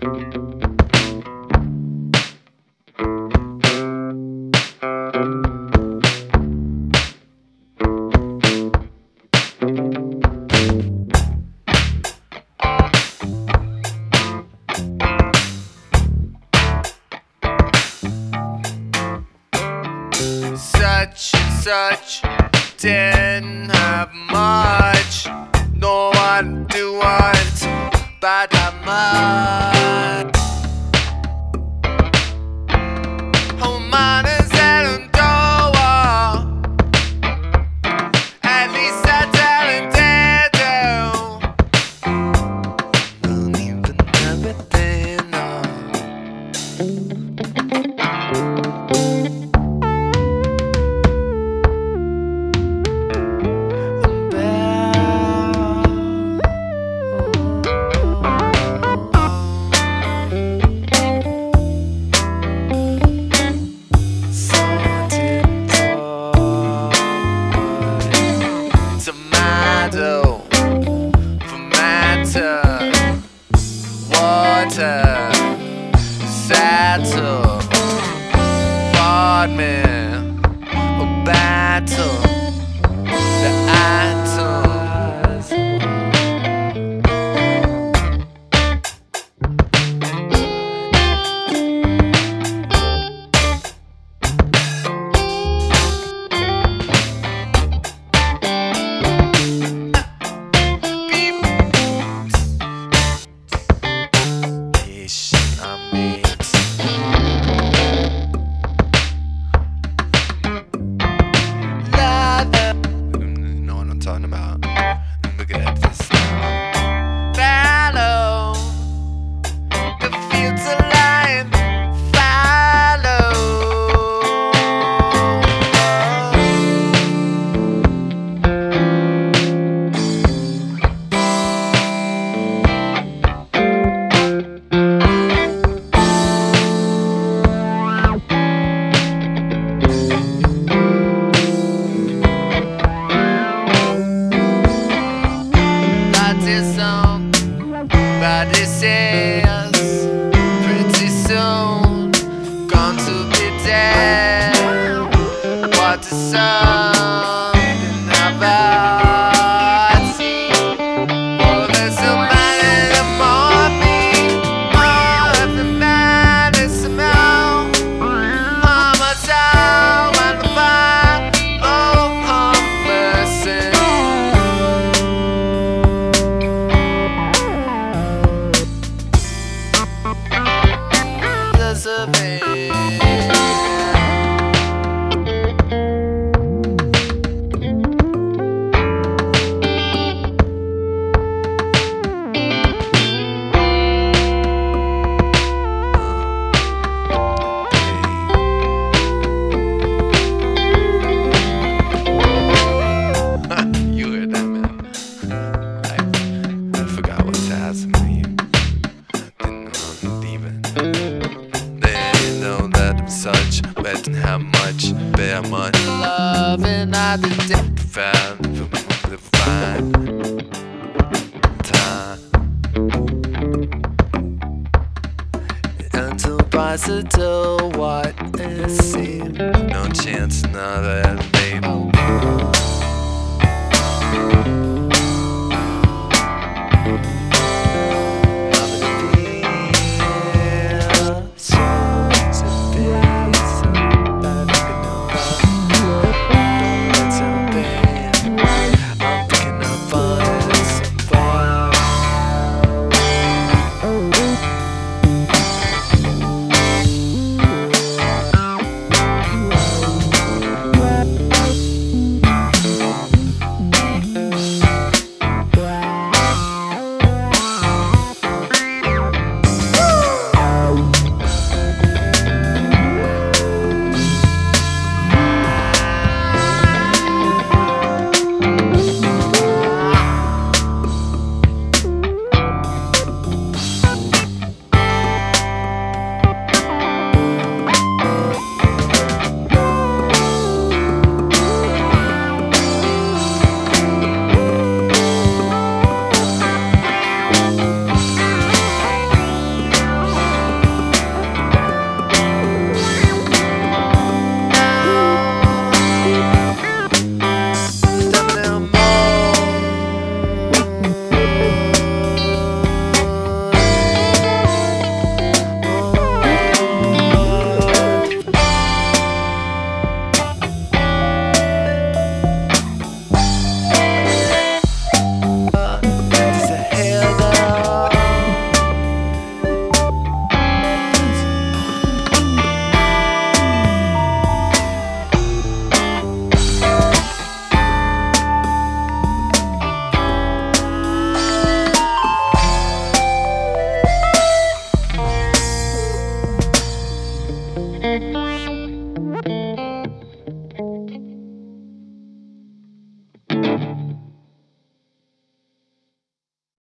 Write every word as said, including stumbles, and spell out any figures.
Such and such didn't have much. No one do what, but that much. Home is at a door. At least I tell it do. Don't even have it there, no. Tomato, fermenter, water, settle, fought me a battle, the atoms. Talking about. Look at this fallow. The fields are lying fallow. But it says pretty soon going to be dead. What the something about see. Oh, there's so many more me. Oh, every man is somehow. Oh, my child and the fire. Oh, mercy. You heard that, man. I, I forgot what to ask me. Didn't know even. They didn't know that I'm such, but didn't have much, bear much love, and I didn't find the fine time until price to what it seemed. No chance now that I made